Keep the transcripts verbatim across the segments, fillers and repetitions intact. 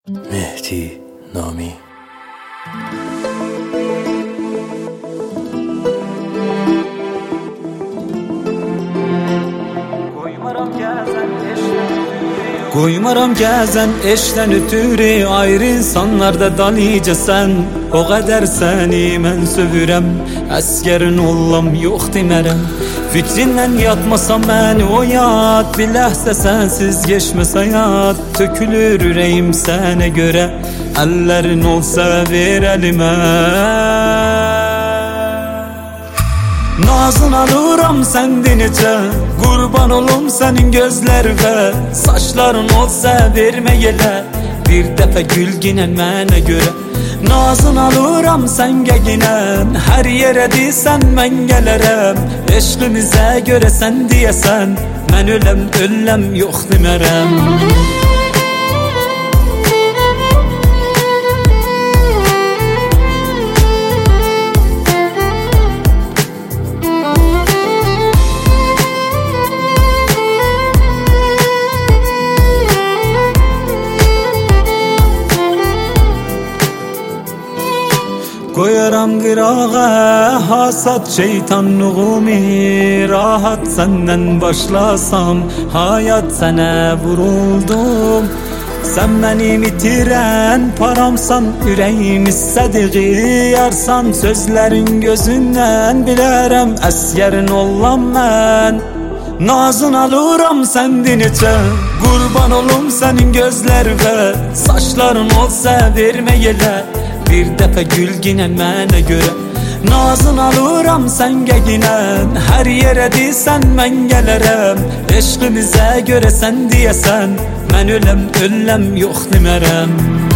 مهدی نامی. Qoymaram gəzən eşdən ötürü ayrı insanlarda dalıcasan. O qədər səni mən sövürəm, əskərin ollam yox demərəm. Fikrindən yatmasam məni o yad, bir ləhsə sənsiz geçməs həyat. Tökülür ürəyim sənə görə, əllərin olsa ver əlimə. Nazın alıram səndə necə, qurban olum sənin gözlərinə. Saçların olsa vermə elə, bir dəfə gül ginən mənə görə. Nazın alıram səngə ginən, hər yerə desən mən gələrəm. Eşqimizə görə sən deyəsən, mən öləm öləm yox demərəm. Qoyaram qırağa hasad şeytanlığımı, rahat səndən başlasam, hayat sənə vuruldum. Sən mənim itirən paramsan, ürəyim istədiği yarsan. Sözlərin gözündən bilərəm, əsgərin ollam mən. Nazın alıram səndə necə, qurban olum sənin gözlərinə. Saçların olsa vermə elə, bir dəfə gül ginən mənə görə. Nazın alıram səngə ginən, hər yerə desən mən gələrəm. Eşqimizə görə sən deyəsən, mən öləm öləm yox demərəm.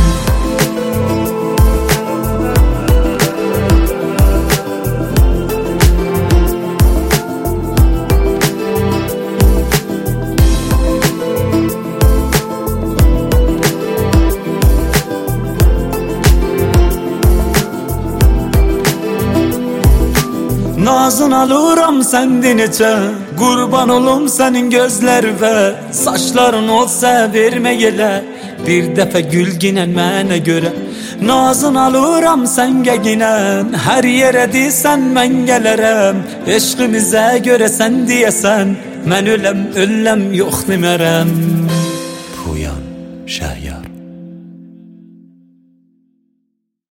Nazın alıram səndə necə, qurban olum sənin gözlərinə. Saçların olsa vermə elə, bir dəfə gül ginən mənə görə. Nazın alıram səngə ginən, hər yerə desən mən gələrəm. Eşqimizə görə sən deyəsən, mən öləm öləm yox demərəm. پویان شهیار.